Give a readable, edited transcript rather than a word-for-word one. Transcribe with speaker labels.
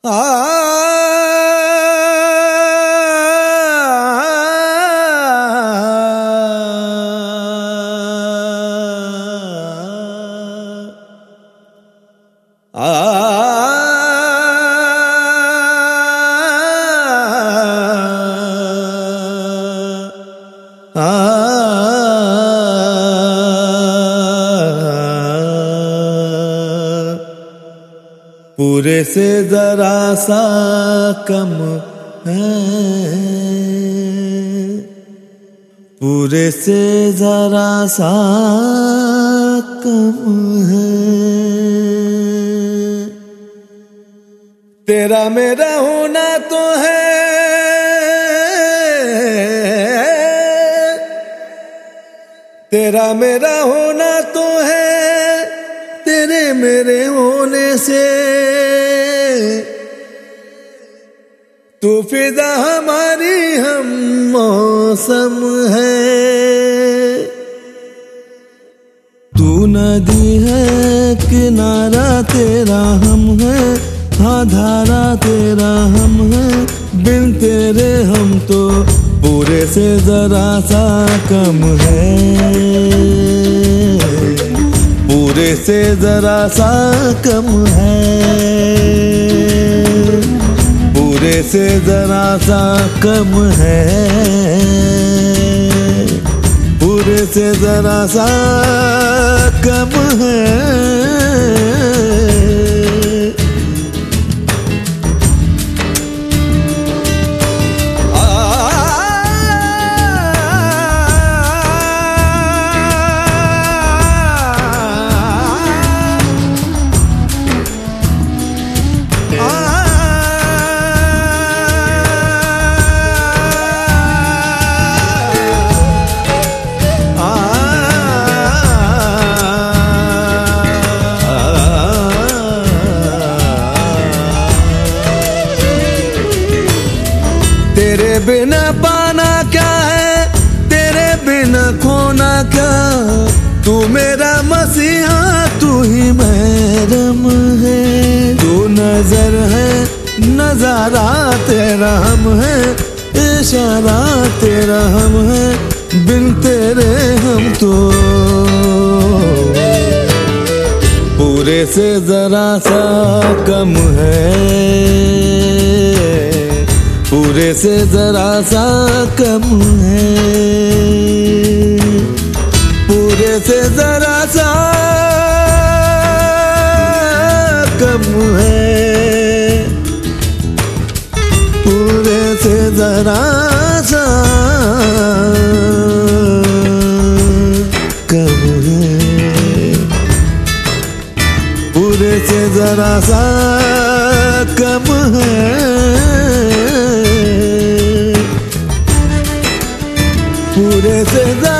Speaker 1: पूरे से जरा सा कम है, पूरे से जरा सा कम है। तेरा मेरा होना तो है, तेरा मेरा होना तो है, तेरे मेरे होने से तू फिदा हमारी हम मौसम है। तू नदी है किनारा तेरा हम है, हाँ धारा तेरा हम है, बिन तेरे हम तो पूरे से जरा सा कम है, पूरे से जरा सा कम है, पूरे से जरा सा कम है, पूरे से जरा सा कम है। तेरे बिना पाना क्या है, तेरे बिना खोना क्या, तू मेरा मसीहा तू ही महरम है। तू नजर है नजारा तेरा हम है, इशारा तेरा हम है, बिन तेरे हम तो पूरे से जरा सा कम है, पूरे से जरा सा कम है, पूरे से जरा सा कम है, पूरे से जरा सा कम है, पूरे से जरा सा कम है, पूरे से